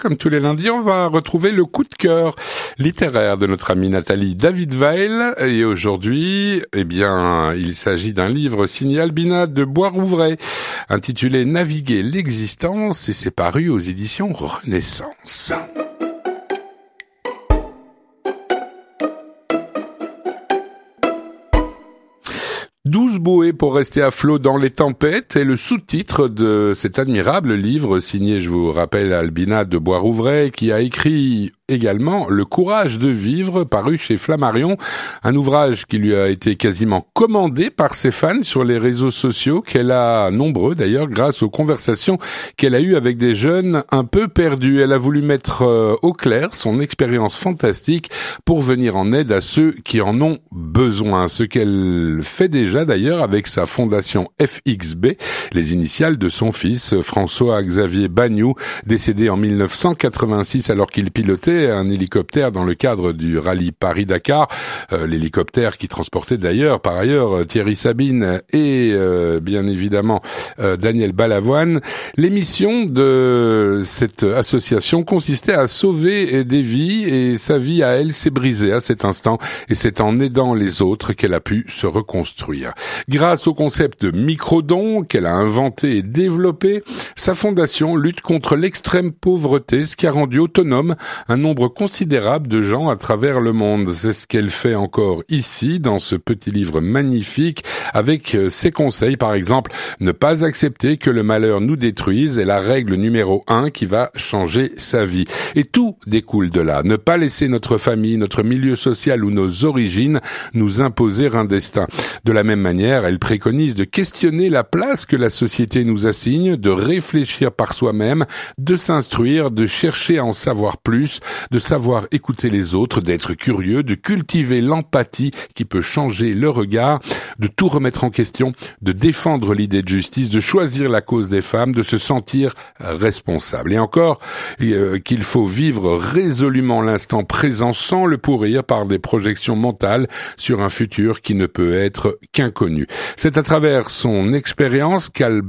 Comme tous les lundis, on va retrouver le coup de cœur littéraire de notre amie Nathalie David-Weill. Et aujourd'hui, il s'agit d'un livre signé Albina de Boisrouvray, intitulé Naviguer l'existence, et c'est paru aux éditions Renaissance. 12 bouées pour rester à flot dans les tempêtes est le sous-titre de cet admirable livre signé, je vous rappelle, Albina de Boisrouvray, qui a écrit également Le courage de vivre, paru chez Flammarion, un ouvrage qui lui a été quasiment commandé par ses fans sur les réseaux sociaux, qu'elle a nombreux d'ailleurs grâce aux conversations qu'elle a eues avec des jeunes un peu perdus. Elle a voulu mettre au clair son expérience fantastique pour venir en aide à ceux qui en ont besoin, ce qu'elle fait déjà d'ailleurs avec sa fondation FXB, les initiales de son fils François-Xavier Bagnoud, décédé en 1986 alors qu'il pilotait un hélicoptère dans le cadre du rallye Paris-Dakar, l'hélicoptère qui transportait d'ailleurs par ailleurs Thierry Sabine et bien évidemment Daniel Balavoine. L'émission de cette association consistait à sauver des vies, et sa vie à elle s'est brisée à cet instant, et c'est en aidant les autres qu'elle a pu se reconstruire. Grâce au concept de microdon qu'elle a inventé et développé, sa fondation lutte contre l'extrême pauvreté, ce qui a rendu autonome un nombre considérable de gens à travers le monde. C'est ce qu'elle fait encore ici, dans ce petit livre magnifique, avec ses conseils, par exemple, ne pas accepter que le malheur nous détruise est la règle numéro 1 qui va changer sa vie. Et tout découle de là. Ne pas laisser notre famille, notre milieu social ou nos origines nous imposer un destin. De la même manière, elle préconise de questionner la place que la société nous assigne, de réfléchir par soi-même, de s'instruire, de chercher à en savoir plus, de savoir écouter les autres, d'être curieux, de cultiver l'empathie qui peut changer le regard, de tout remettre en question, de défendre l'idée de justice, de choisir la cause des femmes, de se sentir responsable. Et encore, qu'il faut vivre résolument l'instant présent sans le pourrir par des projections mentales sur un futur qui ne peut être qu'inconnu. C'est à travers son expérience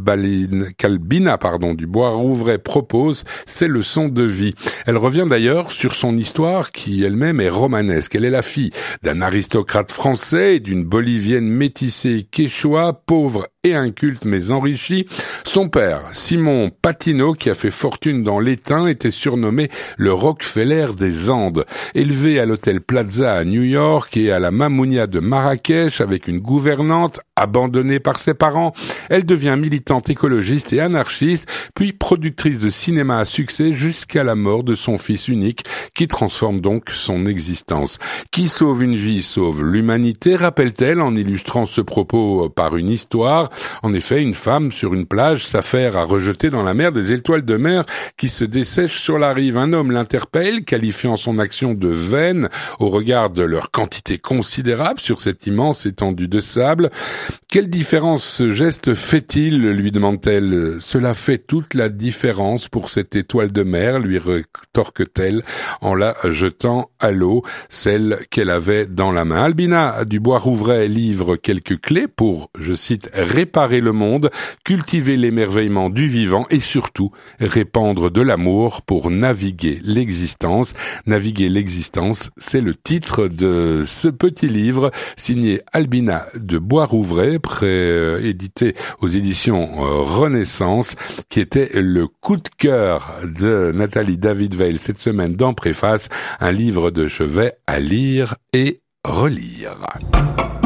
qu'Albina du Boisrouvray propose ses leçons de vie. Elle revient d'ailleurs sur son histoire qui elle-même est romanesque. Elle est la fille d'un aristocrate français et d'une bolivienne métissée quechua, pauvre et inculte mais enrichi. Son père, Simon Patino, qui a fait fortune dans l'étain, était surnommé le Rockefeller des Andes. Élevé à l'hôtel Plaza à New York et à la Mamounia de Marrakech avec une gouvernante, abandonnée par ses parents, elle devient militante écologiste et anarchiste, puis productrice de cinéma à succès jusqu'à la mort de son fils unique, qui transforme donc son existence. Qui sauve une vie sauve l'humanité, rappelle-t-elle en illustrant ce propos par une histoire. En effet, une femme sur une plage s'affaire à rejeter dans la mer des étoiles de mer qui se dessèchent sur la rive. Un homme l'interpelle, qualifiant son action de vaine au regard de leur quantité considérable sur cette immense étendue de sable. Quelle différence ce geste fait-il, lui demande-t-elle. Cela fait toute la différence pour cette étoile de mer, lui rétorque-t-elle en la jetant à l'eau, celle qu'elle avait dans la main. Albina du Boisrouvray livre quelques clés pour, je cite, réparer le monde, cultiver l'émerveillement du vivant et surtout répandre de l'amour pour naviguer l'existence. Naviguer l'existence, c'est le titre de ce petit livre signé Albina de Boisrouvray, édité aux éditions Renaissance, qui était le coup de cœur de Nathalie David-Weill cette semaine dans Préface, un livre de chevet à lire et relire.